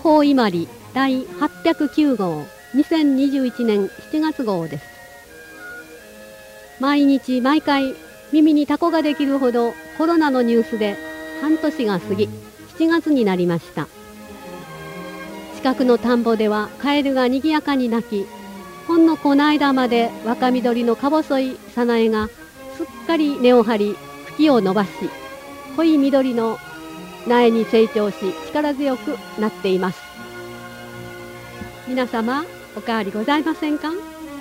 報伊万里第809号2021年7月号です。毎日毎回耳にタコができるほどコロナのニュースで半年が過ぎ7月になりました。近くの田んぼではカエルがにぎやかに鳴き、ほんのこの間まで若緑のか細いさなえがすっかり根を張り茎を伸ばし、濃い緑の苗に成長し力強くなっています。皆様お変わりございませんか？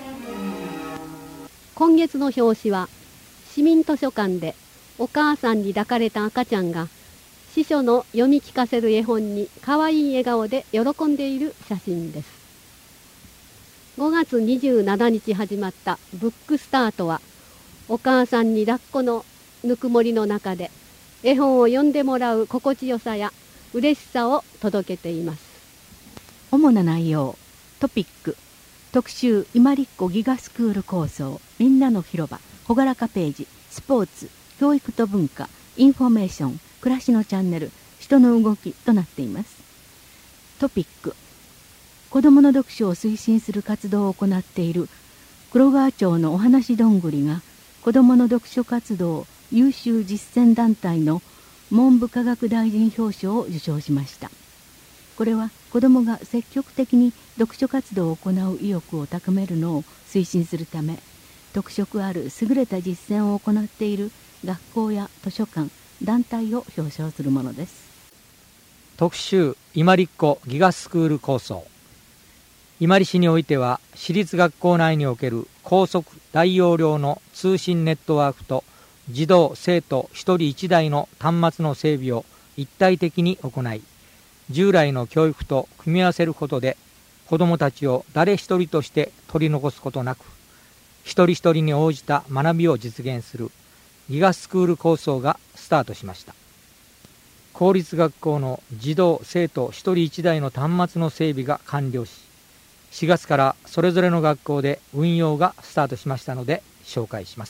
今月の表紙は市民図書館でお母さんに抱かれた赤ちゃんが司書の読み聞かせる絵本にかわいい笑顔で喜んでいる写真です。5月27日始まったブックスタートは、お母さんに抱っこのぬくもりの中で絵本を読んでもらう心地よさや嬉しさを届けています。 主な内容、トピック、特集今立子ギガスクール構想、みんなの広場、ほがらかページ、スポーツ、教育と文化、インフォメーション、暮らしのチャンネル、人の動きとなっています。トピック、子どもの読書を推進する活動を行っている黒川町のおはなしどんぐりが、子どもの読書活動優秀実践団体の文部科学大臣表彰を受賞しました。これは子どもが積極的に読書活動を行う意欲を高めるのを推進するため、特色ある優れた実践を行っている学校や図書館、団体を表彰するものです。 特集今立子ギガスクール構想。伊万里市においては、私立学校内における高速大容量の通信ネットワークと児童生徒一人一台の端末の整備を一体的に行い、従来の教育と組み合わせることで、子どもたちを誰一人として取り残すことなく、一人一人に応じた学びを実現するギガスクール構想がスタートしました。公立学校の児童生徒一人一台の端末の整備が完了し、4月からそれぞれの学校で運用がスタートしましたので紹介します。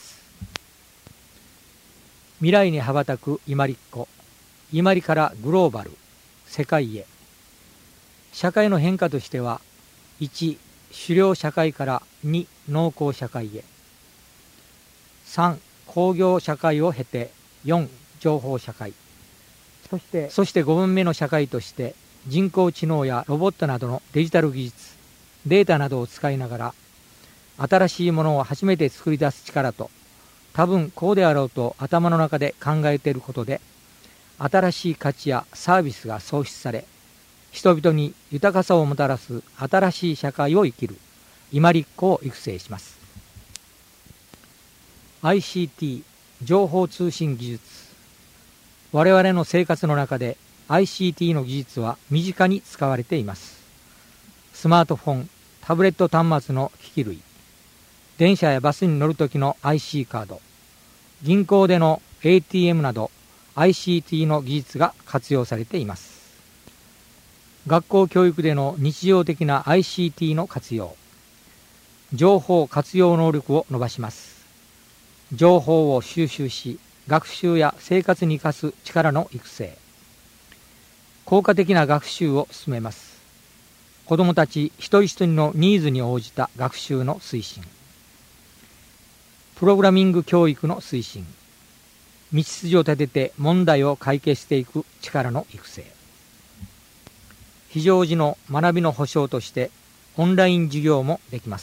未来に羽ばたく今立子、伊万里からグローバル、世界へ。社会の変化としては、1、狩猟社会から2、農耕社会へ。3、工業社会を経て4、情報社会。そして5分目の社会として、人工知能やロボットなどのデジタル技術、データなどを使いながら、新しいものを初めて作り出す力と、多分こうであろうと頭の中で考えていることで、新しい価値やサービスが創出され、人々に豊かさをもたらす新しい社会を生きる今立子を育成します。 ICT 情報通信技術。我々の生活の中で ICT の技術は身近に使われています。スマートフォン、タブレット端末の機器類、電車やバスに乗るときの IC カード、銀行での ATM など ICT の技術が活用されています。学校教育での日常的な ICT の活用、情報活用能力を伸ばします。情報を収集し、学習や生活に生かす力の育成、効果的な学習を進めます。子どもたち一人一人のニーズに応じた学習の推進、プログラミング教育の推進、道筋を立てて問題を解決していく力の育成、非常時の学びの保障としてオンライン授業もできます。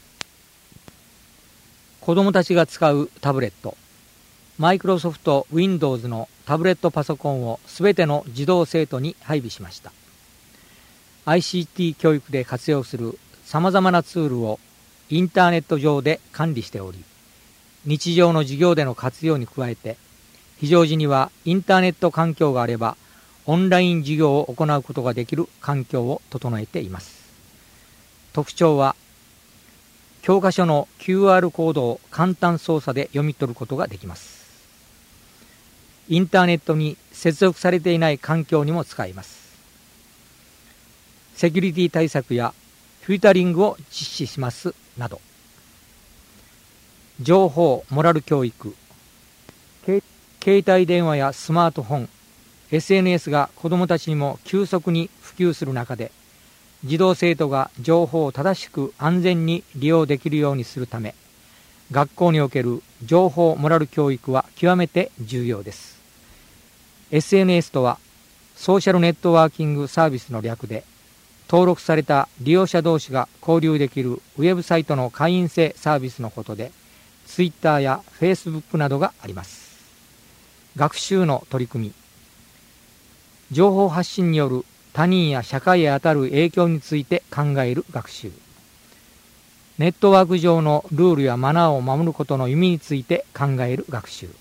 子どもたちが使うタブレット、マイクロソフト Windows のタブレットパソコンをすべての児童生徒に配備しました。ICT 教育で活用するさまざまなツールをインターネット上で管理しており、日常の授業での活用に加えて、非常時にはインターネット環境があればオンライン授業を行うことができる環境を整えています。特徴は、教科書の QR コードを簡単操作で読み取ることができます。インターネットに接続されていない環境にも使えます。セキュリティ対策やフィルタリングを実施しますなど、情報モラル教育、携帯電話やスマートフォン、 SNS が子どもたちにも急速に普及する中で、児童生徒が情報を正しく安全に利用できるようにするため、学校における情報モラル教育は極めて重要です。SNS とはソーシャルネットワーキングサービスの略で、登録された利用者同士が交流できるウェブサイトの会員制サービスのことで、Twitter や Facebook などがあります。学習の取り組み。情報発信による他人や社会へ与える影響について考える学習。ネットワーク上のルールやマナーを守ることの意味について考える学習。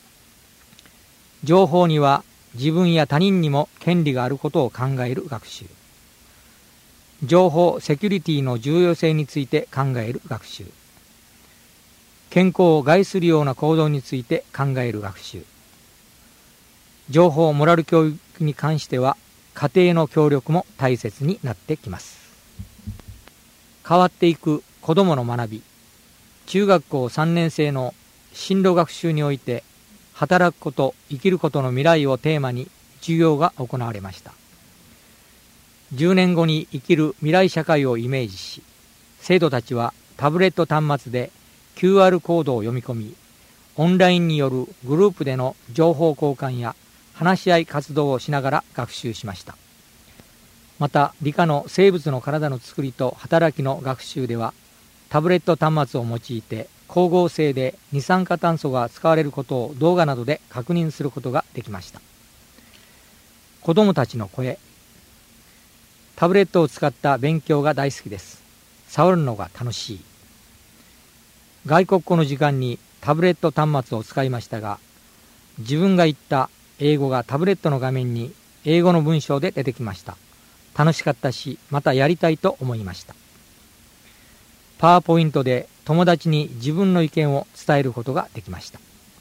情報には自分や他人にも権利があることを考える学習。情報セキュリティの重要性について考える学習。健康を害するような行動について考える学習。情報モラル教育に関しては家庭の協力も大切になってきます。変わっていく子どもの学び。中学校3年生の進路学習において、働くこと、生きることの未来をテーマに授業が行われました。10年後に生きる未来社会をイメージし、生徒たちはタブレット端末で QR コードを読み込み、オンラインによるグループでの情報交換や話し合い活動をしながら学習しました。また理科の生物の体の作りと働きの学習では、タブレット端末を用いて光合成で二酸化炭素が使われることを動画などで確認することができました。子どもたちの声。タブレットを使った勉強が大好きです。触るのが楽しい。外国語の時間にタブレット端末を使いましたが、自分が言った英語がタブレットの画面に英語の文章で出てきました。楽しかったし、またやりたいと思いました。パワーポイントで友達に自分の意見を伝えることができました。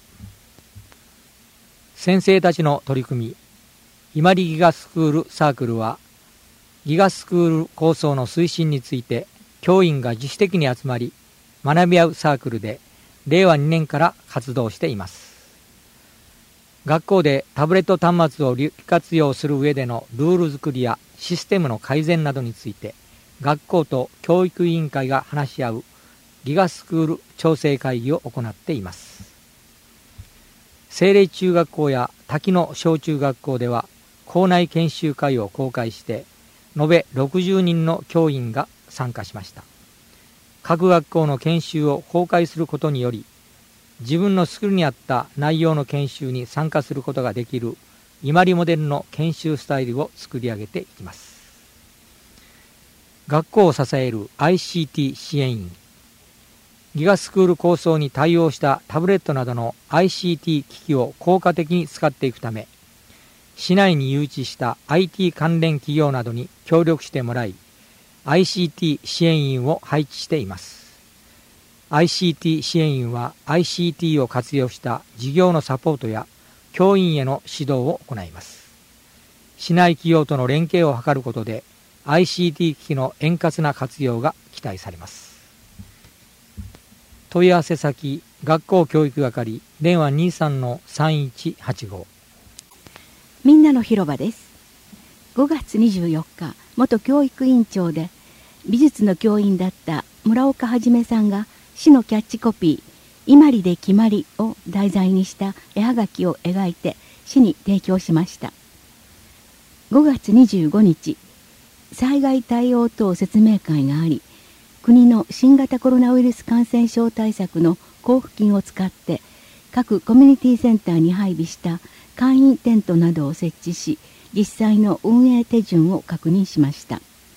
先生たちの取り組み。伊万里ギガスクールサークルは、ギガスクール構想の推進について教員が自主的に集まり学び合うサークルで令和2年から活動しています。学校でタブレット端末を利活用する上でのルール作りやシステムの改善などについて学校と教育委員会が話し合うギガスクール調整会議を行っています。聖霊中学校や滝野小中学校では校内研修会を公開して延べ60人の教員が参加しました。各学校の研修を公開することにより、自分のスキルに合った内容の研修に参加することができる伊万里モデルの研修スタイルを作り上げていきます。学校を支える ICT 支援員。ギガスクール構想に対応したタブレットなどの ICT 機器を効果的に使っていくため、市内に誘致した IT 関連企業などに協力してもらい、ICT 支援員を配置しています。ICT 支援員は ICT を活用した事業のサポートや教員への指導を行います。市内企業との連携を図ることで ICT 機器の円滑な活用が期待されます。問い合わせ先、学校教育係、電話 23-3185。 みんなの広場です。5月24日、元教育委員長で美術の教員だった村岡はじめさんが市のキャッチコピー「伊万里で決まり」を題材にした絵はがきを描いて市に提供しました。5月25日、災害対応等説明会があり、国の新型コロナウイルス感染症対策の交付金を使って各コミュニティセンターに配備した簡易テントなどを設置し、実際の運営手順を確認しました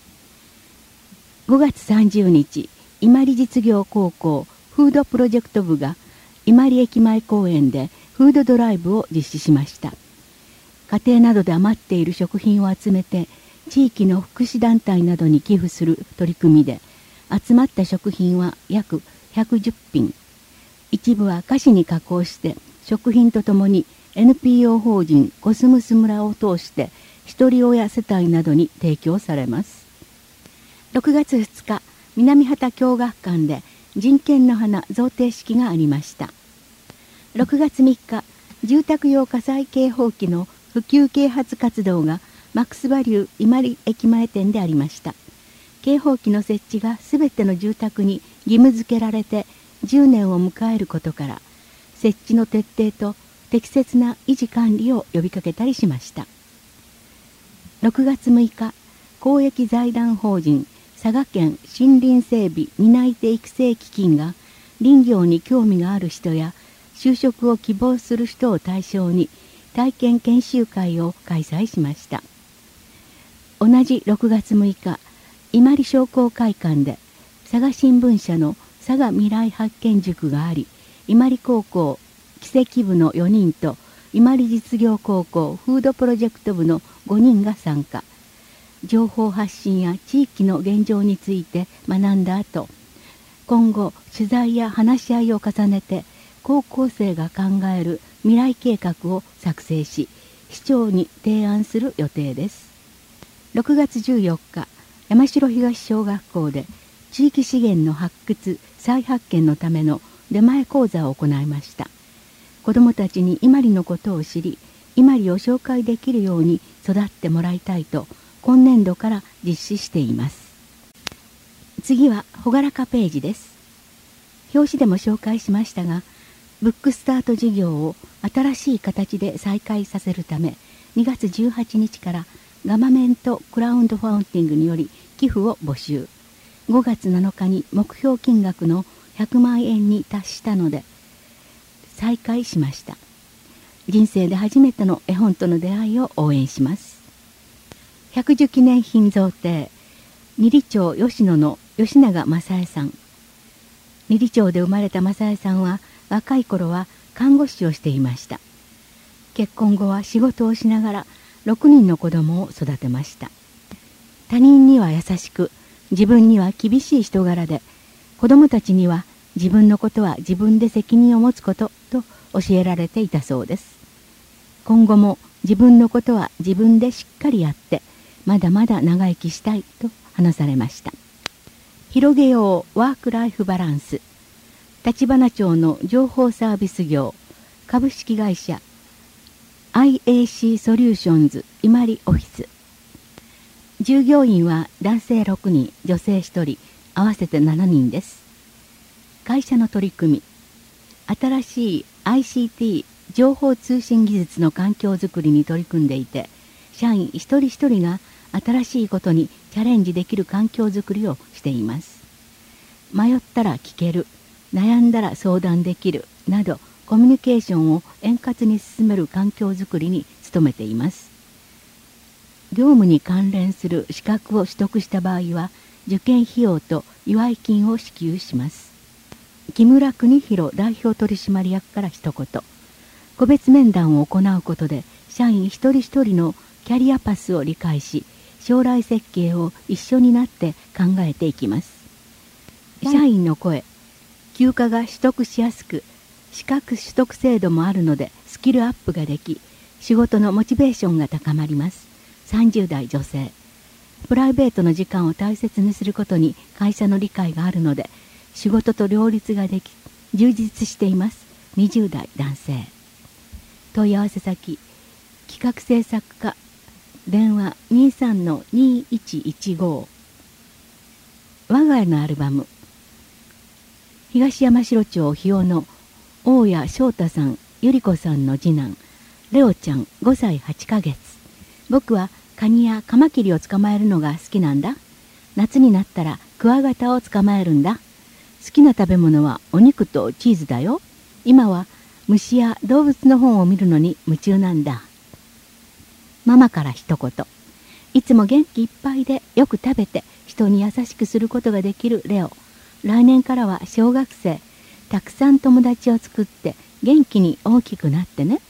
。5月30日、伊万里実業高校フードプロジェクト部が伊万里駅前公園でフードドライブを実施しました。家庭などで余っている食品を集めて地域の福祉団体などに寄付する取り組みで、集まった食品は約110品。一部は菓子に加工して食品とともにNPO 法人コスムス村を通してひり親世帯などに提供されます。6月2日、南畑共学館で人権の花贈呈式がありました。6月3日、住宅用火災警報器の普及啓発活動がマックスバリュー伊万里駅前店でありました。警報器の設置がすべての住宅に義務付けられて10年を迎えることから、設置の徹底と適切な維持管理を呼びかけたりしました。6月6日、公益財団法人佐賀県森林整備担い手育成基金が林業に興味がある人や就職を希望する人を対象に体験研修会を開催しました。同じ6月6日、伊万里商工会館で佐賀新聞社の佐賀未来発見塾があり、伊万里高校奇跡部の4人と伊万里実業高校フードプロジェクト部の5人が参加。情報発信や地域の現状について学んだ後、今後取材や話し合いを重ねて高校生が考える未来計画を作成し、市長に提案する予定です。6月14日、山城東小学校で地域資源の発掘再発見のための出前講座を行いました。子どもたちに伊万里のことを知り、伊万里を紹介できるように育ってもらいたいと今年度から実施しています。次は朗らかページです。表紙でも紹介しましたが、ブックスタート事業を新しい形で再開させるため、2月18日からガバメントクラウンドファウンディングにより寄付を募集。5月7日に目標金額の100万円に達したので再開しました。人生で初めての絵本との出会いを応援します。百寿記念品贈呈、二里町吉野の吉永正恵さん。二里町で生まれた正恵さんは若い頃は看護師をしていました。結婚後は仕事をしながら6人の子供を育てました。他人には優しく、自分には厳しい人柄で、子供たちには自分のことは自分で責任を持つことと教えられていたそうです。今後も自分のことは自分でしっかりやって、まだまだ長生きしたいと話されました。広げようワークライフバランス。橘町の情報サービス業株式会社 IAC ソリューションズ伊万里オフィス。従業員は男性6人、女性1人、合わせて7人です。会社の取り組み、新しい ICT 情報通信技術の環境づくりに取り組んでいて、社員一人一人が新しいことにチャレンジできる環境づくりをしています。迷ったら聞ける、悩んだら相談できるなど、コミュニケーションを円滑に進める環境づくりに努めています。業務に関連する資格を取得した場合は、受験費用と祝い金を支給します。木村邦弘代表取締役から一言。個別面談を行うことで、社員一人一人のキャリアパスを理解し、将来設計を一緒になって考えていきます。社員の声、休暇が取得しやすく、資格取得制度もあるのでスキルアップができ、仕事のモチベーションが高まります。30代女性。プライベートの時間を大切にすることに会社の理解があるので、仕事と両立ができ、充実しています。20代男性。問い合わせ先、企画制作課、電話 23-2115。我が家のアルバム。東山城町日尾の大谷翔太さん、ゆり子さんの次男、レオちゃん5歳8ヶ月。僕はカニやカマキリを捕まえるのが好きなんだ。夏になったらクワガタを捕まえるんだ。好きな食べ物はお肉とチーズだよ。今は虫や動物の本を見るのに夢中なんだ。ママから一言。いつも元気いっぱいでよく食べて人に優しくすることができるレオ。来年からは小学生。たくさん友達を作って元気に大きくなってね。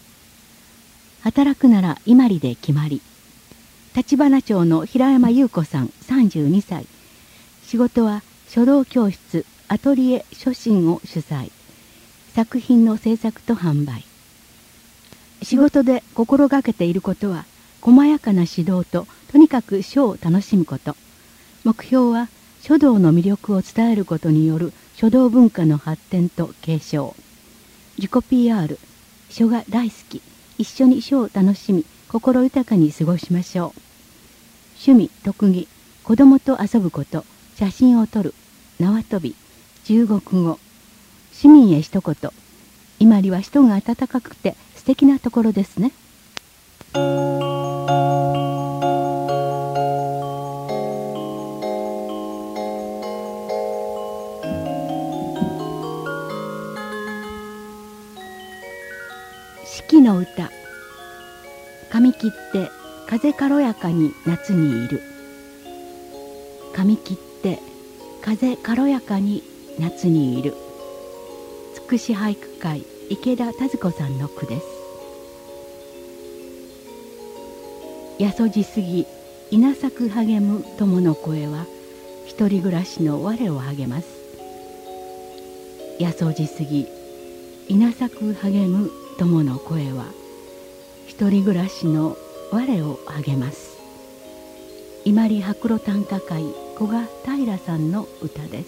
働くなら伊万里で決まり。橘町の平山優子さん32歳。仕事は書道教室アトリエ書信を主催。作品の制作と販売。仕事で心がけていることは細やかな指導ととにかく書を楽しむこと。目標は書道の魅力を伝えることによる書道文化の発展と継承。自己 PR、書が大好き、 一緒に書を楽しみ、心豊かに過ごしましょう。趣味、特技、子供と遊ぶこと、写真を撮る、縄跳び、中国語。市民へ一言。伊万里は人が温かくて素敵なところですね。四季の歌。髪切って風軽やかに夏にいる。髪切って風軽やかに夏にいる。つくし俳句会池田田子さんの句です。やそじすぎ稲作励む友の声は一人暮らしの我を励ます。やそじすぎ稲作励む友の声は一人暮らしの我を励ます。伊万里白露短歌会古賀平さんの歌です。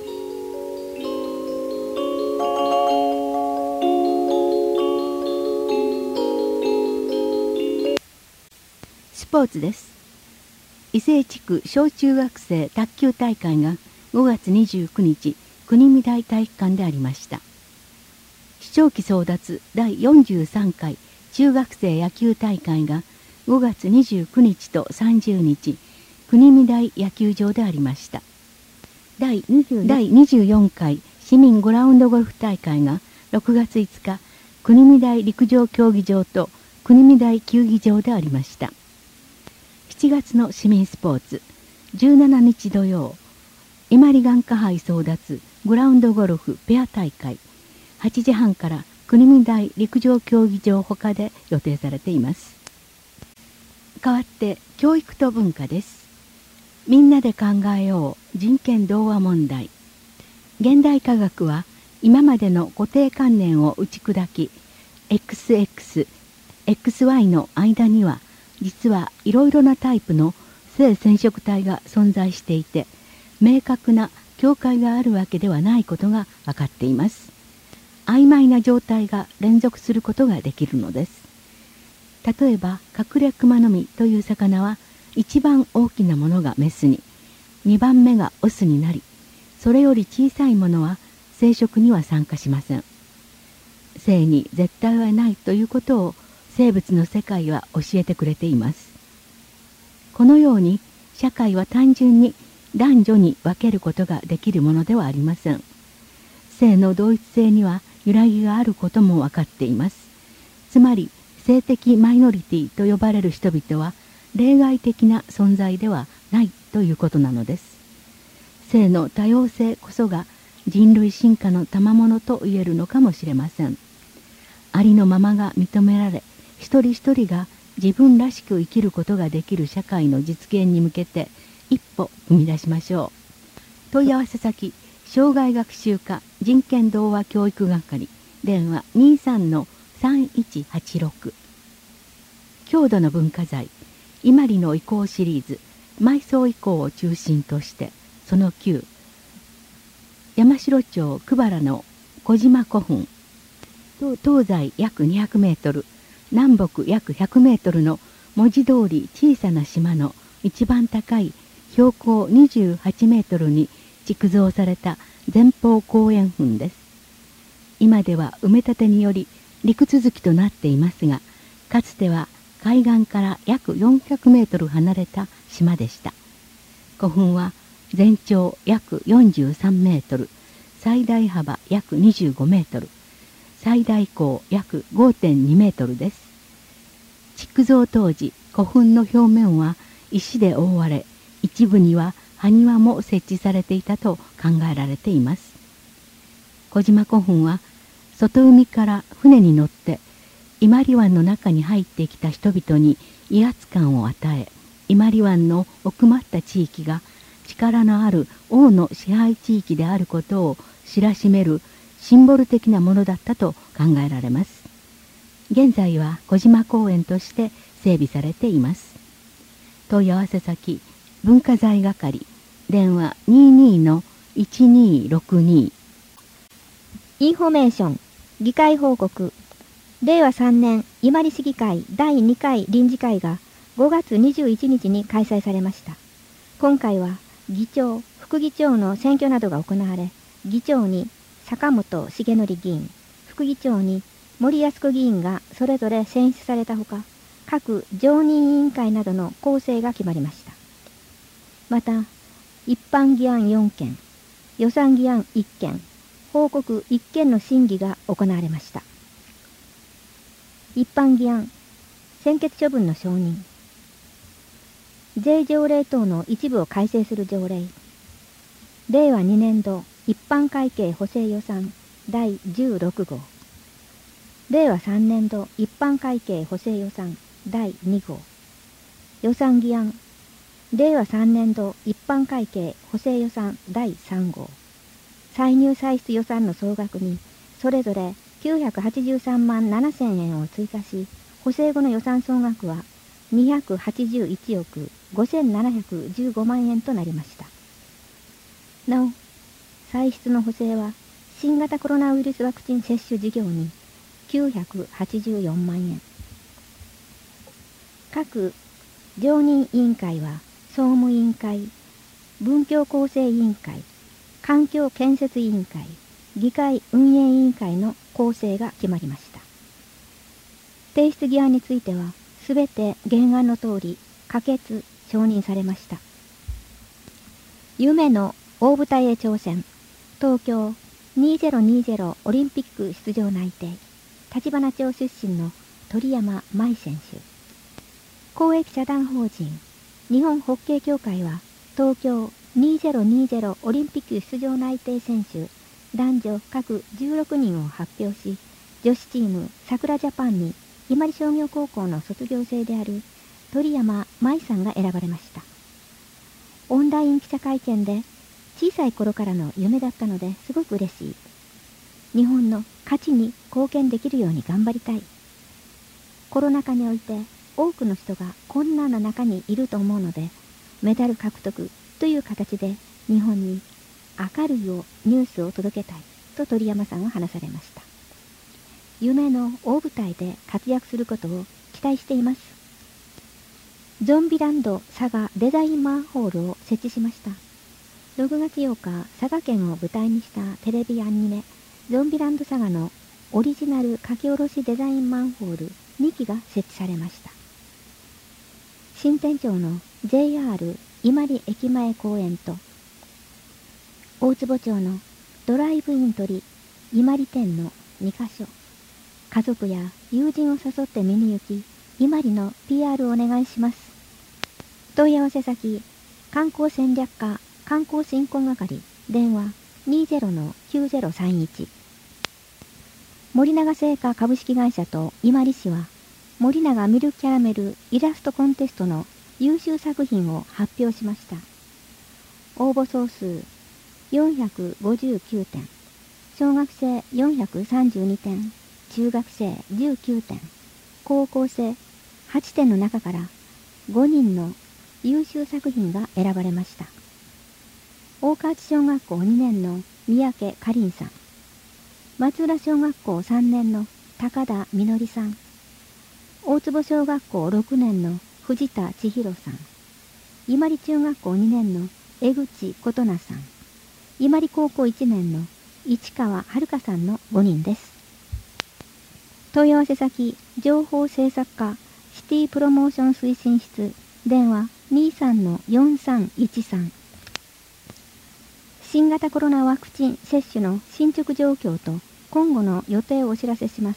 スポーツです。伊勢地区小中学生卓球大会が5月29日国見台体育館でありました。視聴器争奪第43回中学生野球大会が5月29日と30日国見台野球場でありました。第24回市民グラウンドゴルフ大会が6月5日国見台陸上競技場と国見台球技場でありました。7月の市民スポーツ17日土曜伊万里眼科杯争奪グラウンドゴルフペア大会8時半から国見台陸上競技場ほかで予定されています。代わって教育と文化です。みんなで考えよう人権童話問題。現代科学は今までの固定観念を打ち砕き XX、XY の間には実はいろいろなタイプの性染色体が存在していて明確な境界があるわけではないことが分かっています。曖昧な状態が連続することができるのです。例えばカクレクマノミという魚は一番大きなものがメスに2番目がオスになりそれより小さいものは生殖には参加しません。性に絶対はないということを生物の世界は教えてくれています。このように社会は単純に男女に分けることができるものではありません。性の同一性には揺らぎがあることも分かっています。つまり性的マイノリティと呼ばれる人々は例外的な存在ではないということなのです。性の多様性こそが人類進化の賜物と言えるのかもしれません。ありのままが認められ一人一人が自分らしく生きることができる社会の実現に向けて一歩踏み出しましょう。問い合わせ先障害学習課人権童話教育係電話 23-3186。 郷土の文化財伊万里の遺構シリーズ埋葬遺構を中心としてその9山城町久原の小島古墳東西約200メートル南北約100メートルの文字通り小さな島の一番高い標高28メートルに築造された前方後円墳です。今では埋め立てにより陸続きとなっていますが、かつては海岸から約400メートル離れた島でした。古墳は全長約43メートル、最大幅約25メートル、最大高約 5.2 メートルです。築造当時、古墳の表面は石で覆われ、一部には埴輪も設置されていたと考えられています。小島古墳は外海から船に乗って伊万里湾の中に入ってきた人々に威圧感を与え、伊万里湾の奥まった地域が力のある王の支配地域であることを知らしめるシンボル的なものだったと考えられます。現在は小島公園として整備されています。問い合わせ先文化財係電話 22-1262。 インフォメーション議会報告令和3年伊万里市議会第2回臨時会が5月21日に開催されました。今回は議長、副議長の選挙などが行われ、議長に坂本重則議員、副議長に森泰子議員がそれぞれ選出されたほか、各常任委員会などの構成が決まりました。また、一般議案4件、予算議案1件、報告1件の審議が行われました。一般議案、専決処分の承認、税条例等の一部を改正する条例、令和2年度一般会計補正予算第16号、令和3年度一般会計補正予算第2号、予算議案、令和3年度一般会計補正予算第3号、歳入歳出予算の総額にそれぞれ983万7000円を追加し、補正後の予算総額は281億5715万円となりました。なお、歳出の補正は新型コロナウイルスワクチン接種事業に984万円。各常任委員会は総務委員会、文教構成委員会、環境建設委員会、議会運営委員会の構成が決まりました。提出議案についてはすべて原案の通り可決・承認されました。夢の大舞台へ挑戦、東京2020オリンピック出場内定、橘町出身の鳥山舞選手。公益社団法人日本ホッケー協会は東京2020オリンピック出場内定選手男女各16人を発表し、女子チーム桜ジャパンに伊万里商業高校の卒業生である鳥山舞さんが選ばれました。オンライン記者会見で小さい頃からの夢だったのですごく嬉しい。日本の勝ちに貢献できるように頑張りたい。コロナ禍において多くの人が困難な中にいると思うので、メダル獲得という形で日本に明るいニュースを届けたいと鳥山さんは話されました。夢の大舞台で活躍することを期待しています。ゾンビランド佐賀デザインマンホールを設置しました。6月8日、佐賀県を舞台にしたテレビアニメゾンビランド佐賀のオリジナル書き下ろしデザインマンホール2機が設置されました。新店長の JR 伊万里駅前公園と大坪町のドライブイン鳥伊万里店の2カ所、家族や友人を誘って見に行き、伊万里の PR をお願いします。問い合わせ先、観光戦略課観光振興係、電話 20-9031。森永製菓株式会社と伊万里市は、森永ミルクキャラメルイラストコンテストの優秀作品を発表しました。応募総数459点、小学生432点、中学生19点、高校生8点の中から5人の優秀作品が選ばれました。大河内小学校2年の三宅かりんさん、松浦小学校3年の高田みのりさん、大坪小学校6年の藤田千尋さん、伊万里中学校2年の江口琴奈さん、伊万里高校1年の市川遥さんの5人です。問い合わせ先、情報制作課シティプロモーション推進室、電話 23-4313。新型コロナワクチン接種の進捗状況と今後の予定をお知らせします。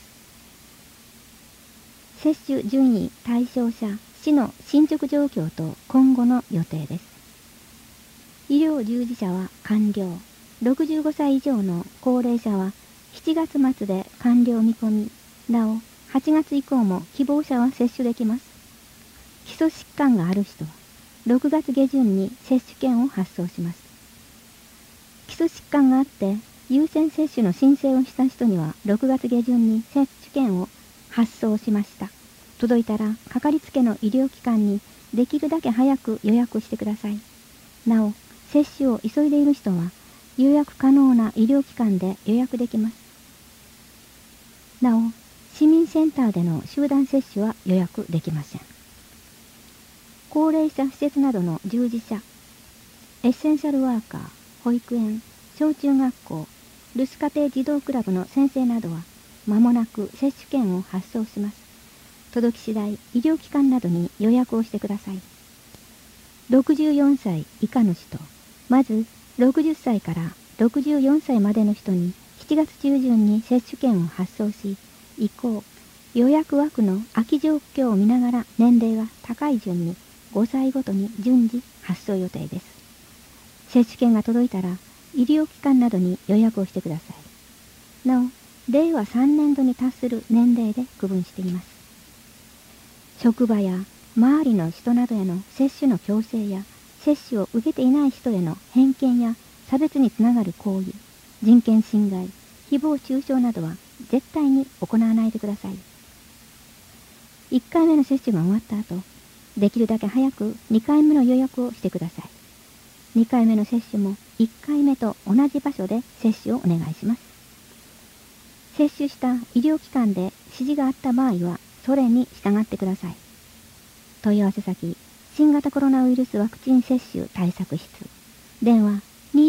接種順位対象者、市の進捗状況と今後の予定です。医療従事者は完了。65歳以上の高齢者は7月末で完了見込み、なお8月以降も希望者は接種できます。基礎疾患がある人は6月下旬に接種券を発送します。基礎疾患があって優先接種の申請をした人には6月下旬に接種券を発送しました。届いたらかかりつけの医療機関にできるだけ早く予約してください。なお、接種を急いでいる人は予約可能な医療機関で予約できます。なお、 市民センターでの集団接種は予約できません。高齢者施設などの従事者、エッセンシャルワーカー、保育園、小中学校、留守家庭児童クラブの先生などは、間もなく接種券を発送します。届き次第、医療機関などに予約をしてください。64歳以下の人、まず60歳から64歳までの人に7月中旬に接種券を発送し、以降、予約枠の空き状況を見ながら年齢が高い順に5歳ごとに順次発送予定です。接種券が届いたら、医療機関などに予約をしてください。なお、令和3年度に達する年齢で区分しています。職場や周りの人などへの接種の強制や、接種を受けていない人への偏見や差別につながる行為、人権侵害、誹謗中傷などは絶対に行わないでください。1回目の接種が終わった後、できるだけ早く2回目の予約をしてください。2回目の接種も1回目と同じ場所で接種をお願いします。接種した医療機関で指示があった場合は、それに従ってください。問い合わせ先、新型コロナウイルスワクチン接種対策室、電話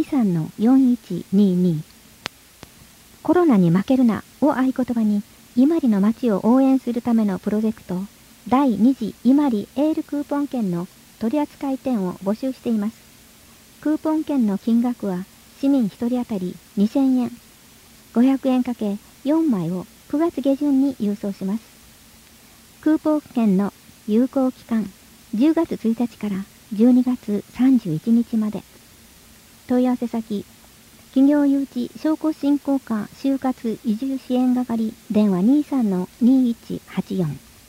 23-4122。コロナに負けるなを合言葉に、伊万里の町を応援するためのプロジェクト、第2次伊万里エールクーポン券の取扱店を募集しています。クーポン券の金額は市民1人当たり2000円。500円かけ4枚を9月下旬に郵送します。クーポン券の有効期間、10月1日から12月31日まで。問い合わせ先、企業誘致商工振興課就活移住支援係、電話 23-2184。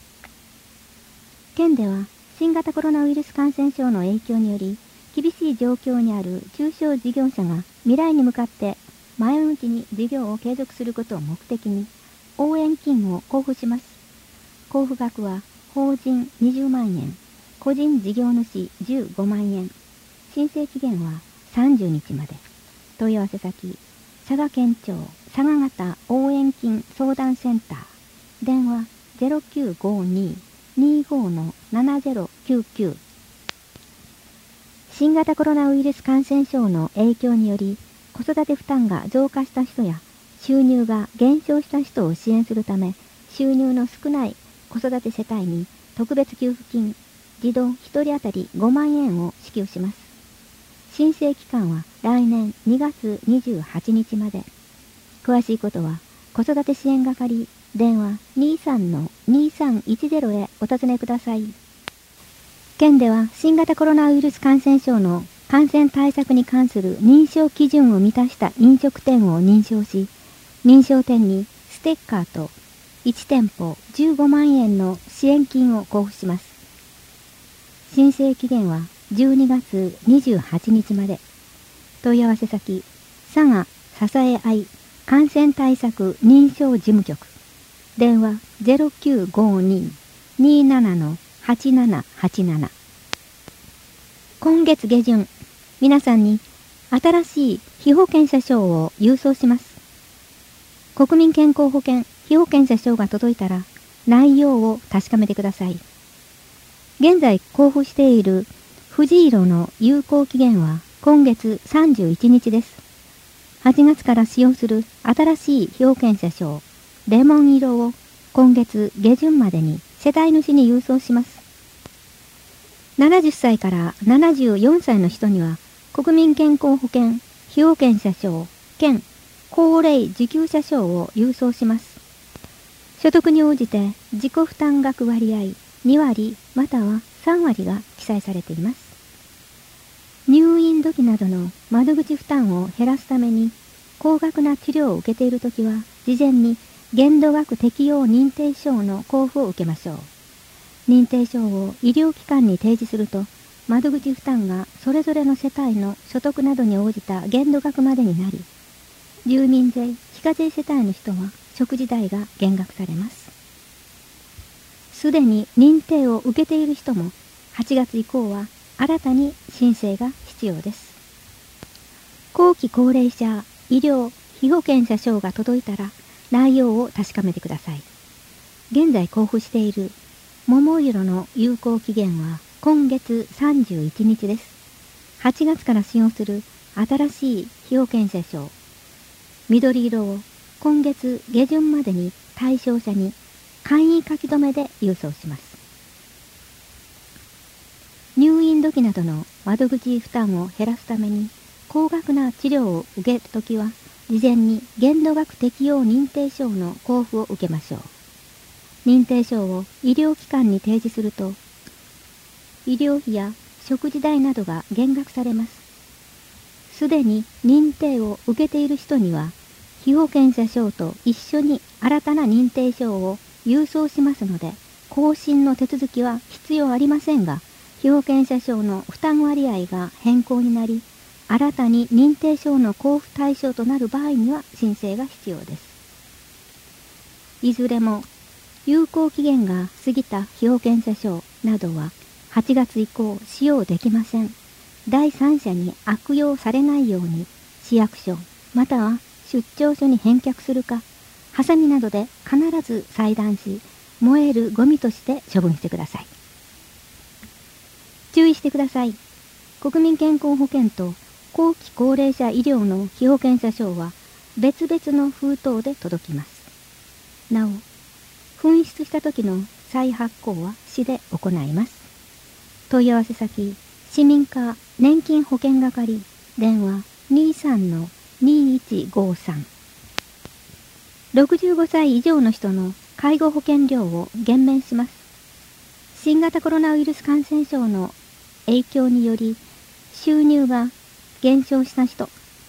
県では新型コロナウイルス感染症の影響により、厳しい状況にある中小事業者が未来に向かって前向きに事業を継続することを目的に応援金を交付します。交付額は法人20万円、個人事業主15万円。申請期限は30日まで。問い合わせ先、佐賀県庁佐賀型応援金相談センター。電話 0952-25-7099。新型コロナウイルス感染症の影響により、子育て負担が増加した人や、収入が減少した人を支援するため、収入の少ない子育て世帯に特別給付金、児童1人当たり5万円を支給します。申請期間は来年2月28日まで。詳しいことは、子育て支援係、電話 23-2310 へお尋ねください。県では新型コロナウイルス感染症の感染対策に関する認証基準を満たした飲食店を認証し、認証店にステッカーと1店舗15万円の支援金を交付します。申請期限は12月28日まで。問い合わせ先、佐賀支え合い感染対策認証事務局。電話 0952-27-8787。今月下旬、皆さんに新しい被保険者証を郵送します。国民健康保険被保険者証が届いたら内容を確かめてください。現在交付している藤色の有効期限は今月31日です。8月から使用する新しい被保険者証レモン色を今月下旬までに世帯主に郵送します。70歳から74歳の人には国民健康保険被保険者証兼高齢受給者証を郵送します。所得に応じて自己負担額割合2割または3割が記載されています。入院時などの窓口負担を減らすために高額な治療を受けているときは事前に限度額適用認定証の交付を受けましょう。認定証を医療機関に提示すると窓口負担がそれぞれの世帯の所得などに応じた限度額までになり、住民税非課税世帯の人は食事代が減額されます。すでに認定を受けている人も8月以降は新たに申請が必要です。後期高齢者医療被保険者証が届いたら内容を確かめてください。 現在交付している桃色の有効期限は今月31日です。8月から使用する新しい被保険者証、緑色を今月下旬までに対象者に簡易書き留めで郵送します。入院時などの窓口負担を減らすために高額な治療を受けるときは、事前に限度額適用認定証の交付を受けましょう。認定証を医療機関に提示すると、医療費や食事代などが減額されます。すでに認定を受けている人には、被保険者証と一緒に新たな認定証を郵送しますので、更新の手続きは必要ありませんが、被保険者証の負担割合が変更になり、新たに認定証の交付対象となる場合には申請が必要です。いずれも有効期限が過ぎた被保険者証などは8月以降使用できません。第三者に悪用されないように市役所または出張所に返却するか、ハサミなどで必ず裁断し、燃えるゴミとして処分してください。注意してください。国民健康保険と後期高齢者医療の被保険者証は別々の封筒で届きます。なお、紛失した時の再発行は市で行います。問い合わせ先、市民課年金保険係、電話 23-2153。65歳以上の人の介護保険料を減免します。新型コロナウイルス感染症の影響により収入が減少した人、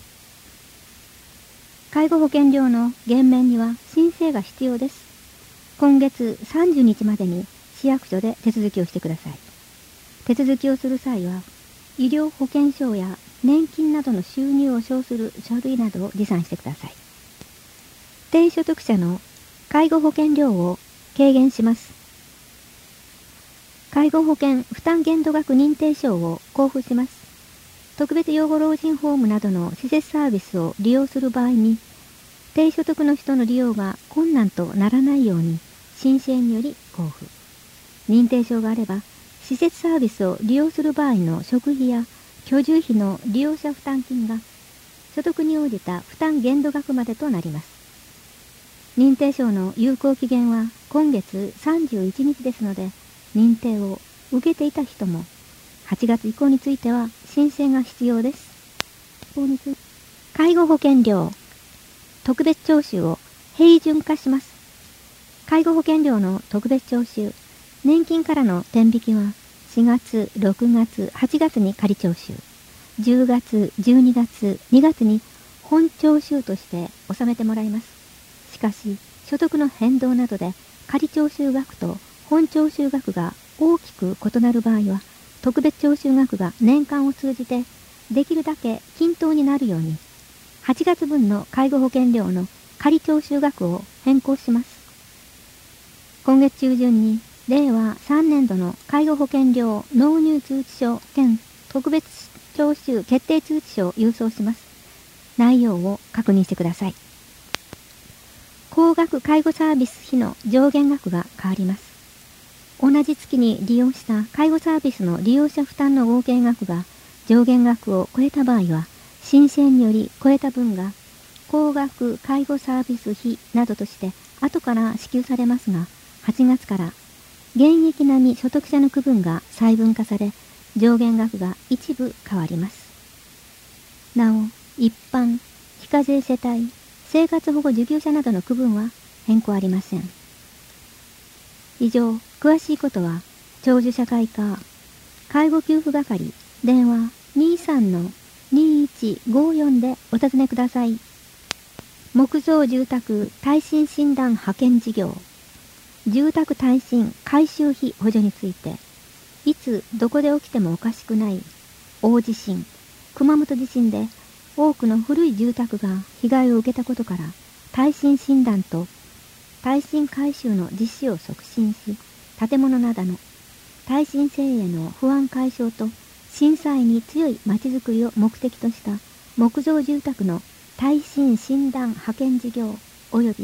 介護保険料の減免には申請が必要です。今月30日までに市役所で手続きをしてください。手続きをする際は、医療保険証や年金などの収入を証する書類などを持参してください。低所得者の介護保険料を軽減します。介護保険負担限度額認定証を交付します。特別養護老人ホームなどの施設サービスを利用する場合に、低所得の人の利用が困難とならないように申請により交付。認定証があれば、施設サービスを利用する場合の食費や居住費の利用者負担金が所得に応じた負担限度額までとなります。認定証の有効期限は今月31日ですので、認定を受けていた人も8月以降については申請が必要です。介護保険料特別徴収を平準化します。介護保険料の特別徴収、年金からの天引きは4月、6月、8月に仮徴収、10月、12月、2月に本徴収として納めてもらいます。しかし、所得の変動などで仮徴収額と本徴収額が大きく異なる場合は、特別徴収額が年間を通じてできるだけ均等になるように、8月分の介護保険料の仮徴収額を変更します。今月中旬に令和3年度の介護保険料納入通知書兼特別徴収決定通知書を郵送します。内容を確認してください。高額介護サービス費の上限額が変わります。同じ月に利用した介護サービスの利用者負担の合計額が上限額を超えた場合は、申請により超えた分が高額介護サービス費などとして後から支給されますが、8月から現役並み所得者の区分が細分化され、上限額が一部変わります。なお、一般、非課税世帯、生活保護受給者などの区分は変更ありません。以上、詳しいことは、長寿社会課、介護給付係、電話 23-2154 でお尋ねください。木造住宅耐震診断派遣事業、住宅耐震改修費補助について、いつどこで起きてもおかしくない大地震、熊本地震で多くの古い住宅が被害を受けたことから、耐震診断と耐震改修の実施を促進し、建物などの耐震性への不安解消と震災に強いまちづくりを目的とした木造住宅の耐震診断派遣事業及び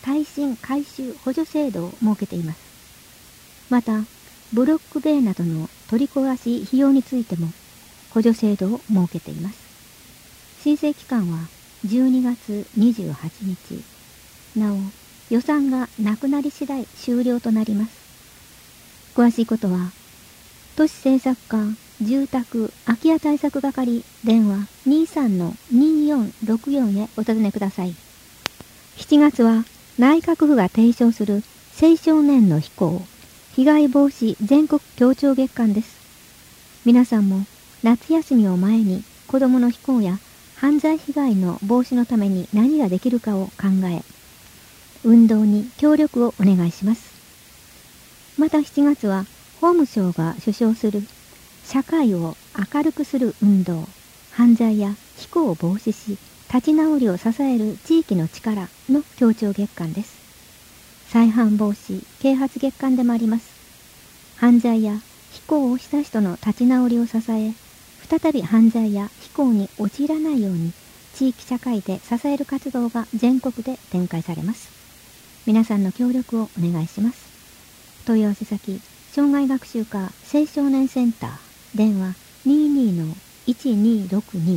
耐震改修補助制度を設けています。また、ブロック塀などの取り壊し費用についても補助制度を設けています。申請期間は12月28日。なお、予算がなくなり次第終了となります。詳しいことは、都市政策課住宅空き家対策係電話 23-2464 へお尋ねください。7月は内閣府が提唱する青少年の非行、被害防止全国協調月間です。皆さんも夏休みを前に子どもの非行や犯罪被害の防止のために何ができるかを考え、運動に協力をお願いします。また7月は法務省が主唱する社会を明るくする運動、犯罪や非行を防止し、立ち直りを支える地域の力の協調月間です。再犯防止、啓発月間でもあります。犯罪や非行をした人の立ち直りを支え、再び犯罪や非行に陥らないように地域社会で支える活動が全国で展開されます。皆さんの協力をお願いします。問い合わせ先、障害学習課青少年センター、電話 22-1262。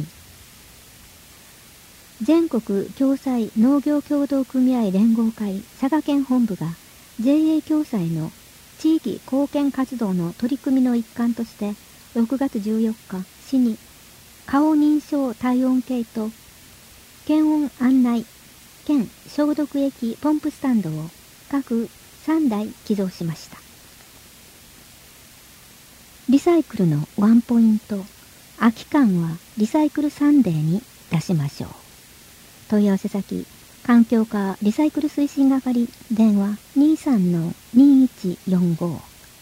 全国共済農業協同組合連合会佐賀県本部が JA 共済の地域貢献活動の取り組みの一環として6月14日市に顔認証体温計と検温案内兼消毒液ポンプスタンドを各3台寄贈しました。リサイクルのワンポイント、空き缶はリサイクルサンデーに出しましょう。問い合わせ先、環境課リサイクル推進係電話 23-2145。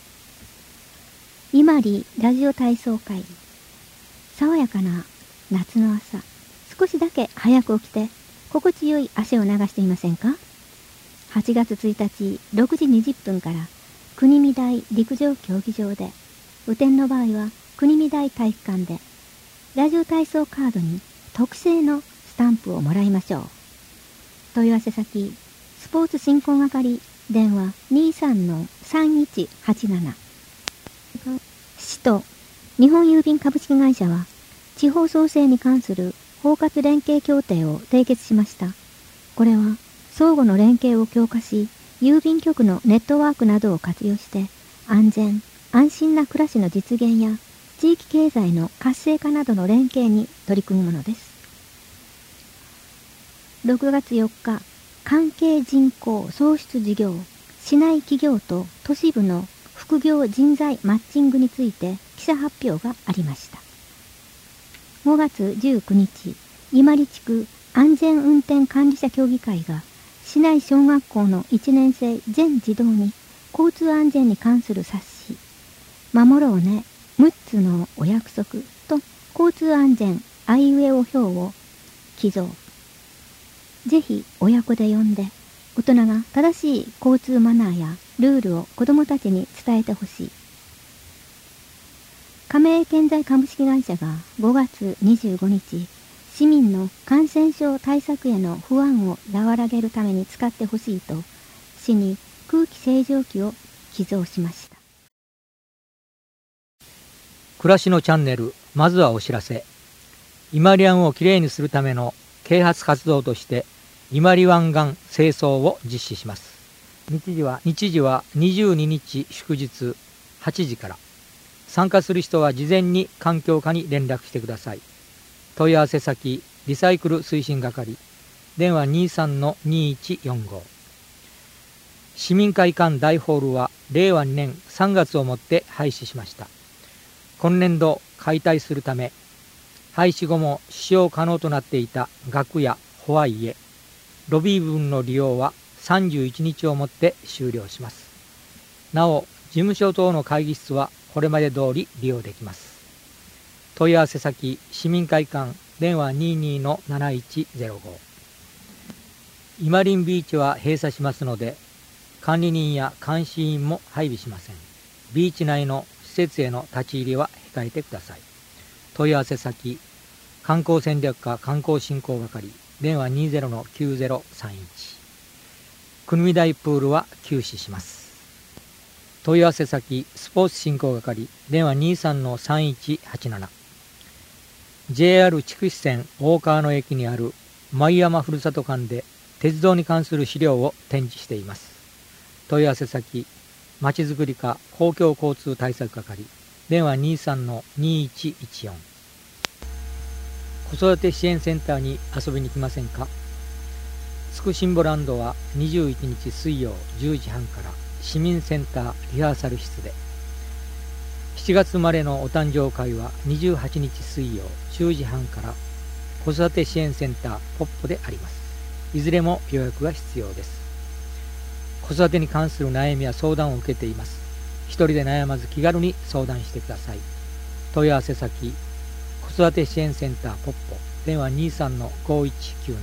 今里ラジオ体操会。爽やかな夏の朝、少しだけ早く起きて心地よい汗を流していませんか？ 8 月1日6時20分から国見台陸上競技場で、雨天の場合は国見台体育館でラジオ体操カードに特製のスタンプをもらいましょう。問い合わせ先、スポーツ振興係電話 23-3187。市と日本郵便株式会社は地方創生に関する包括連携協定を締結しました。これは相互の連携を強化し、郵便局のネットワークなどを活用して安全・安心な暮らしの実現や地域経済の活性化などの連携に取り組むものです。6月4日、関係人口創出事業、市内企業と都市部の副業人材マッチングについて記者発表がありました。5月19日、今里地区安全運転管理者協議会が市内小学校の1年生全児童に交通安全に関する冊子、守ろうね6つのお約束と交通安全あいうえお表を寄贈。ぜひ親子で読んで、大人が正しい交通マナーやルールを子どもたちに伝えてほしい。亀井建材株式会社が5月25日、市民の感染症対策への不安を和らげるために使ってほしいと、市に空気清浄機を寄贈しました。 暮らしのチャンネル、まずはお知らせ。伊万里湾をきれいにするための啓発活動として伊万里湾岸清掃を実施します。日時は22日祝日8時から。参加する人は事前に環境課に連絡してください。問い合わせ先、リサイクル推進係電話 23-2145。市民会館大ホールは令和2年3月をもって廃止しました。今年度解体するため、廃止後も使用可能となっていた楽屋、ホワイエ、ロビー部分の利用は31日をもって終了します。なお、事務所等の会議室はこれまで通り利用できます。問い合わせ先、市民会館電話 22-7105。今林ビーチは閉鎖しますので、管理人や監視員も配備しません。ビーチ内の施設への立ち入りは控えてください。問い合わせ先、観光戦略課観光振興係電話 20-9031。 国見台プールは休止します。問い合わせ先スポーツ振興係電話 23-3187。 JR 筑肥線大川野駅にある舞山ふるさと館で鉄道に関する資料を展示しています。問い合わせ先まちづくり課公共交通対策係電話 23-2114。 子育て支援センターに遊びに来ませんか。つくしんぼランドは21日水曜10時半から市民センターリハーサル室で、7月生まれのお誕生会は28日水曜10時半から子育て支援センターポッポであります。いずれも予約が必要です。子育てに関する悩みや相談を受けています。一人で悩まず気軽に相談してください。問い合わせ先子育て支援センターポッポ電話 23-5197。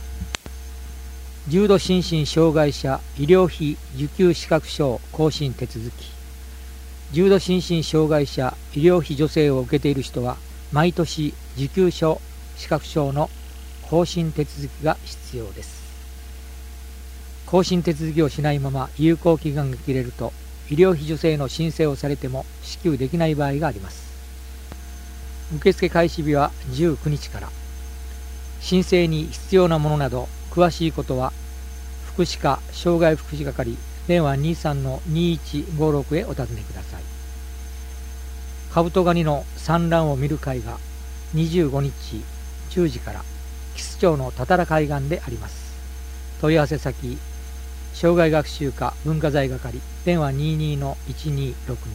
重度心身障害者医療費受給資格証更新手続き。重度心身障害者医療費助成を受けている人は毎年受給書資格証の更新手続きが必要です。更新手続きをしないまま有効期限が切れると医療費助成の申請をされても支給できない場合があります。受付開始日は19日から。申請に必要なものなど詳しいことは福祉課障害福祉係電話 23-2156 へお尋ねください。カブトガニの産卵を見る会が25日10時からキス町の多々良海岸であります。問い合わせ先障害学習課文化財係電話 22-1262。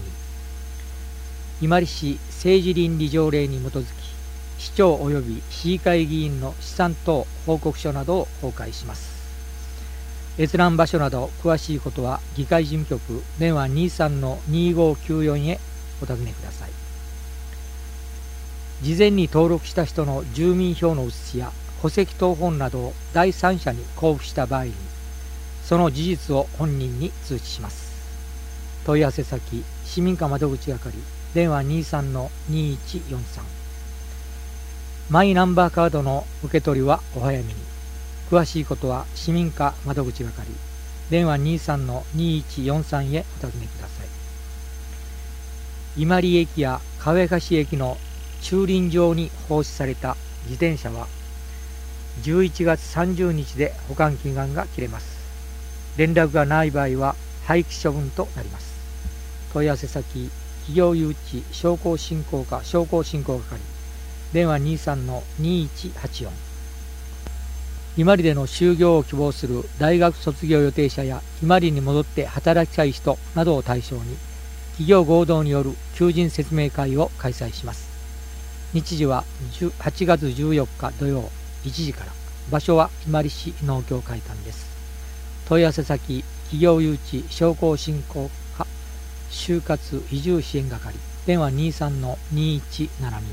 伊万里市政治倫理条例に基づき市長及び市議会議員の資産等報告書などを公開します。閲覧場所など詳しいことは議会事務局電話 23-2594 へお尋ねください。事前に登録した人の住民票の写しや戸籍謄本などを第三者に交付した場合にその事実を本人に通知します。問い合わせ先市民課窓口係電話 23-2143。 マイナンバーカードの受け取りはお早めに。詳しいことは市民課窓口係電話 23-2143 へお尋ねください。伊万里駅や川越駅の駐輪場に放置された自転車は11月30日で保管期限が切れます。連絡がない場合は廃棄処分となります。問い合わせ先企業誘致商工振興課商工振興係電話 23-2184。 伊万里での就業を希望する大学卒業予定者や伊万里に戻って働きたい人などを対象に企業合同による求人説明会を開催します。日時は8月14日土曜1時から。場所は伊万里市農協会館です。問い合わせ先企業誘致商工振興課就活移住支援係電話 23-2172。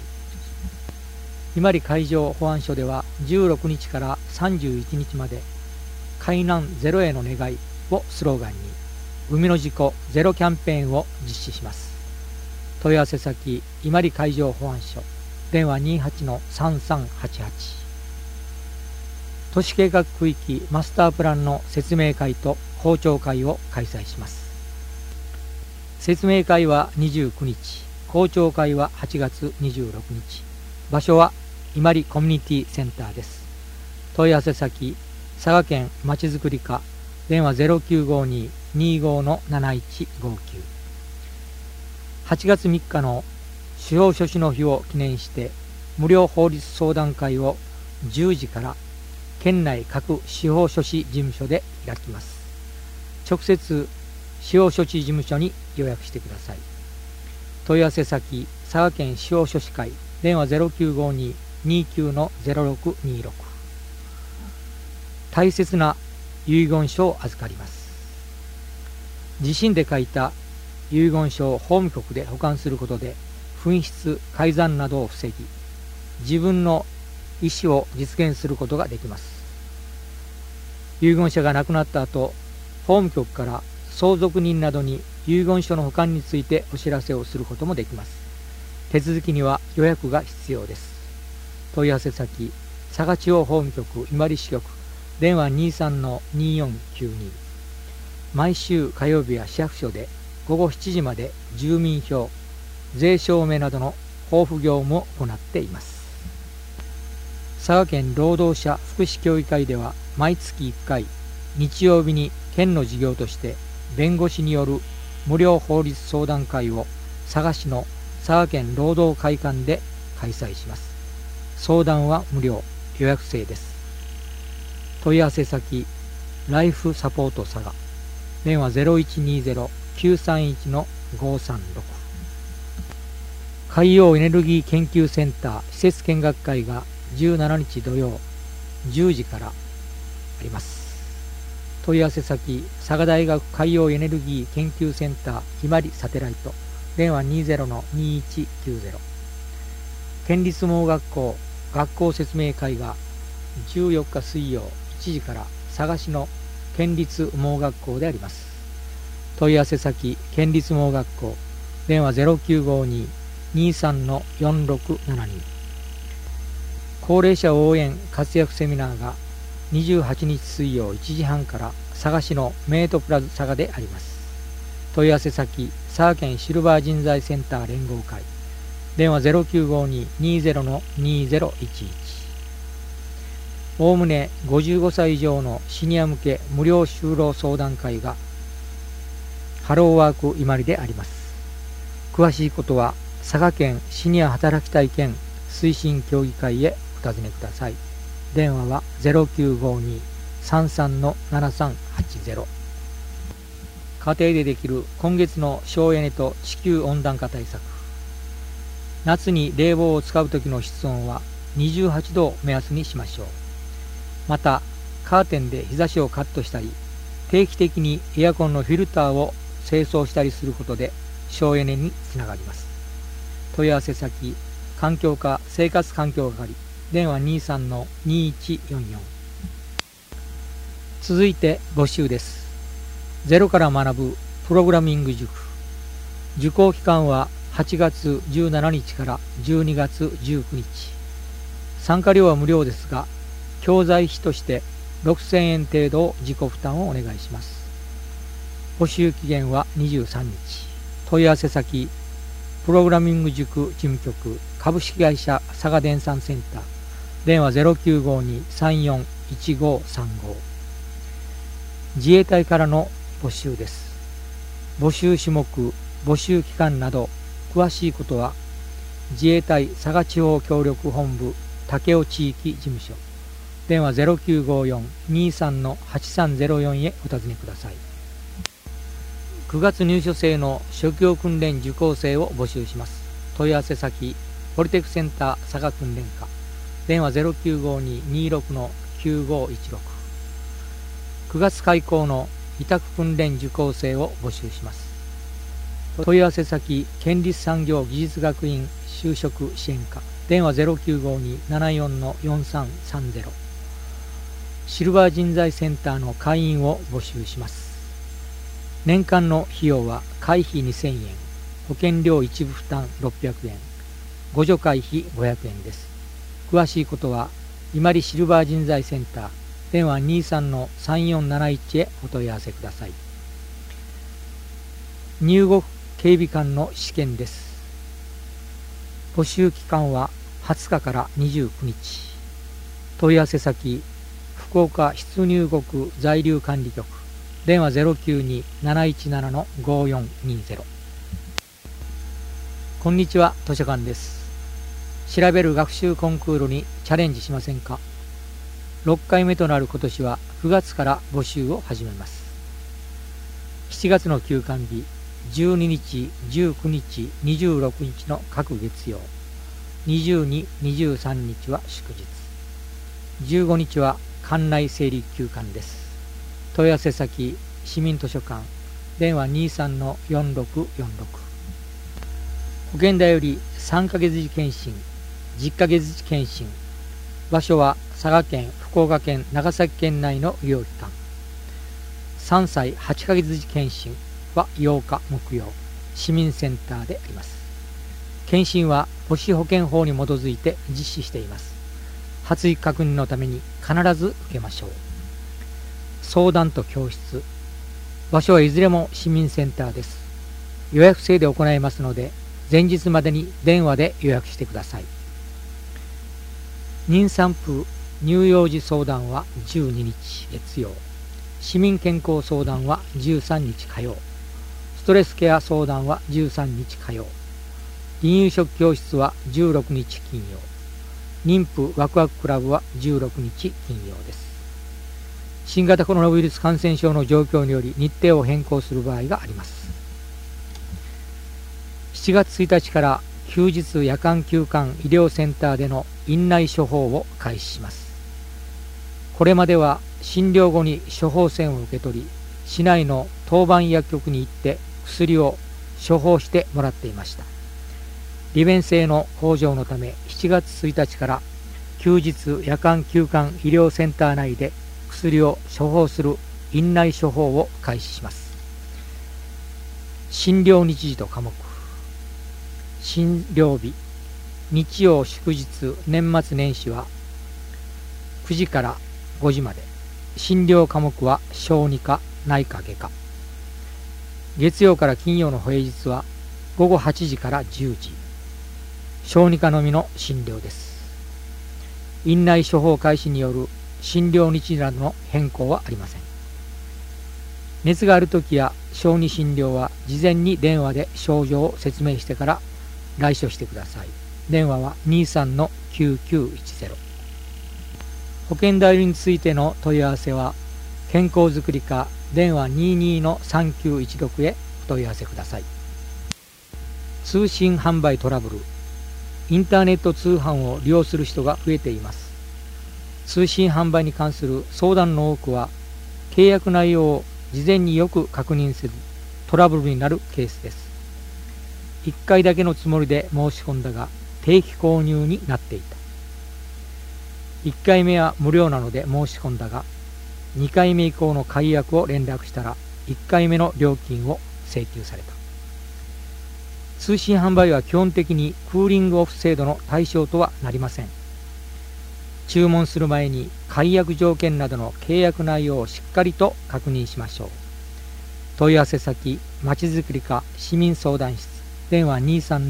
伊万里海上保安署では16日から31日まで海難ゼロへの願いをスローガンに海の事故ゼロキャンペーンを実施します。問い合わせ先伊万里海上保安署電話 28-3388。 都市計画区域マスタープランの説明会と公聴会を開催します。説明会は29日、公聴会は8月26日。場所は伊万里コミュニティセンターです。問い合わせ先佐賀県まちづくり課電話 0952-25-7159。 8月3日の司法書士の日を記念して無料法律相談会を10時から県内各司法書士事務所で開きます。直接司法書士事務所に予約してください。問い合わせ先佐賀県司法書士会電話 0952-29-0626。 大切な遺言書を預かります。自身で書いた遺言書を法務局で保管することで紛失改ざんなどを防ぎ自分の意思を実現することができます。遺言者が亡くなった後、法務局から相続人などに遺言書の保管についてお知らせをすることもできます。手続きには予約が必要です。問い合わせ先佐賀地方法務局伊万里支局電話 23-2492。毎週火曜日は市役所で午後7時まで住民票、税証明などの交付業務を行っています。佐賀県労働者福祉協議会では毎月1回、日曜日に県の事業として弁護士による無料法律相談会を佐賀市の佐賀県労働会館で開催します。相談は無料、予約制です。問い合わせ先、ライフサポート佐賀。電話 0120-931-536。海洋エネルギー研究センター施設見学会が17日土曜10時からあります。問い合わせ先、佐賀大学海洋エネルギー研究センターひまりサテライト。電話 20-2190。県立盲学校学校説明会が14日水曜1時から佐賀市の県立盲学校であります。問い合わせ先、県立盲学校。電話 0952-23-4672。高齢者応援活躍セミナーが28日水曜1時半から佐賀市のメイトプラズ佐賀であります。問い合わせ先、佐賀県シルバー人材センター連合会。電話 0952-20-2011。おおむね55歳以上のシニア向け無料就労相談会がハローワーク伊万里であります。詳しいことは佐賀県シニア働き体験推進協議会へお尋ねください。電話は 0952-33-7380。家庭でできる今月の省エネと地球温暖化対策。夏に冷房を使う時の室温は28度を目安にしましょう。またカーテンで日差しをカットしたり、定期的にエアコンのフィルターを清掃したりすることで省エネにつながります。問い合わせ先、環境課生活環境係。電話 23-2144。続いて募集です。ゼロから学ぶプログラミング塾。受講期間は8月17日から12月19日。参加料は無料ですが、教材費として6000円程度を自己負担をお願いします。募集期限は23日。問い合わせ先、プログラミング塾事務局株式会社佐賀電産センター。電話 0952-341535。自衛隊からの募集です。募集種目、募集期間など詳しいことは自衛隊佐賀地方協力本部武雄地域事務所。電話 0954-23-8304 へお尋ねください。9月入所生の職業訓練受講生を募集します。問い合わせ先、ポリテクセンター佐賀訓練課。電話 0952-26-9516。9月開校の委託訓練受講生を募集します。問い合わせ先、県立産業技術学院就職支援課。電話 0952-74-4330。シルバー人材センターの会員を募集します。年間の費用は会費2000円、保険料一部負担600円、互助会費500円です。詳しいことは伊万里シルバー人材センター。電話 23-3471 へお問い合わせください。入国警備官の試験です。募集期間は20日から29日。問い合わせ先、福岡出入国在留管理局。電話 092-717-5420。こんにちは、図書館です。調べる学習コンクールにチャレンジしませんか。6回目となる今年は9月から募集を始めます。7月の休館日、12日、19日、26日の各月曜、22、23日は祝日、15日は館内整理休館です。問い合わせ先、市民図書館。電話 23-4646。保健だより3ヶ月次検診、10ヶ月次検診。場所は佐賀県、福岡県、長崎県内の医療機関。3歳8ヶ月次検診は8日木曜、市民センターであります。検診は母子保健法に基づいて実施しています。発育確認のために必ず受けましょう。 相談と教室。場所はいずれも市民センターです。予約制で行いますので、前日までに電話で予約してください。妊産婦乳幼児相談は12日月曜、市民健康相談は13日火曜、ストレスケア相談は13日火曜、離乳食教室は16日金曜、妊婦ワクワククラブは16日金曜です。新型コロナウイルス感染症の状況により日程を変更する場合があります。7月1日から休日夜間休館医療センターでの院内処方を開始します。これまでは診療後に処方箋を受け取り、市内の当番薬局に行って薬を処方してもらっていました。利便性の向上のため、7月1日から休日夜間休館医療センター内で薬を処方する院内処方を開始します。診療日時と科目。診療日、日曜祝日年末年始は9時から5時まで。診療科目は小児科、内科外科。月曜から金曜の平日は午後8時から10時。小児科のみの診療です。院内処方開始による診療日時などの変更はありません。熱があるときや小児診療は事前に電話で症状を説明してから来所してください。電話は 23-9910。保険代理についての問い合わせは健康づくり課電話 22-3916 へお問い合わせください。通信販売トラブル。インターネット通販を利用する人が増えています。通信販売に関する相談の多くは契約内容を事前によく確認せずトラブルになるケースです。1回だけのつもりで申し込んだが定期購入になっていた。1回目は無料なので申し込んだが2回目以降の解約を連絡したら1回目の料金を請求された。通信販売は基本的にクーリングオフ制度の対象とはなりません。注文する前に解約条件などの契約内容をしっかりと確認しましょう。問い合わせ先、まちづくり課市民相談室、電話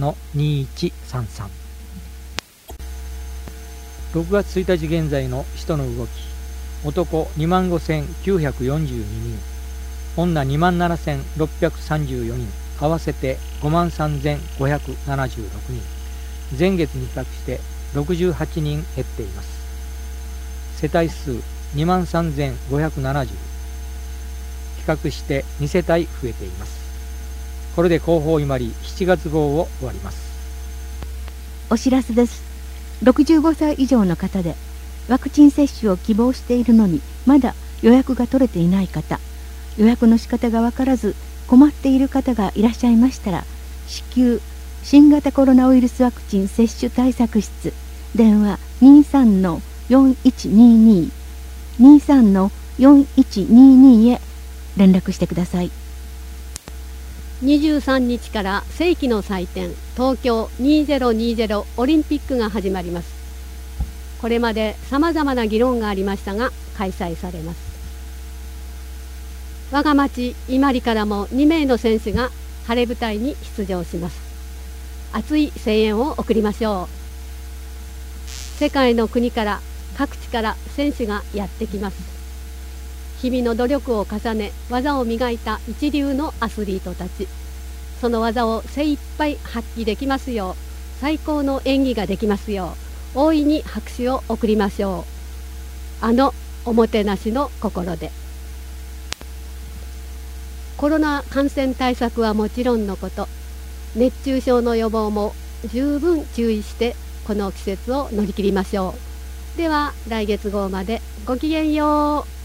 23-2133。6月1日現在の人の動き。男 25,942 人、女 27,634 人、合わせて 53,576 人。前月に比較して68人減っています。世帯数 23,570。比較して2世帯増えています。これで広報伊万里7月号を終わります。 お知らせです。65歳以上の方でワクチン接種を希望しているのにまだ予約が取れていない方、予約の仕方が分からず困っている方がいらっしゃいましたら、至急新型コロナウイルスワクチン接種対策室、電話 23-4122 23-4122 へ連絡してください。 23日から世紀の祭典東京2020オリンピックが始まります。これまでさまざまな議論がありましたが開催されます。我が町伊万里からも2名の選手が晴れ舞台に出場します。熱い声援を送りましょう。世界の国から各地から選手がやってきます。日々の努力を重ね技を磨いた一流のアスリートたち、その技を精一杯発揮できますよう、最高の演技ができますよう、大いに拍手を送りましょう。あのおもてなしの心で。コロナ感染対策はもちろんのこと、熱中症の予防も十分注意してこの季節を乗り切りましょう。では来月号までごきげんよう。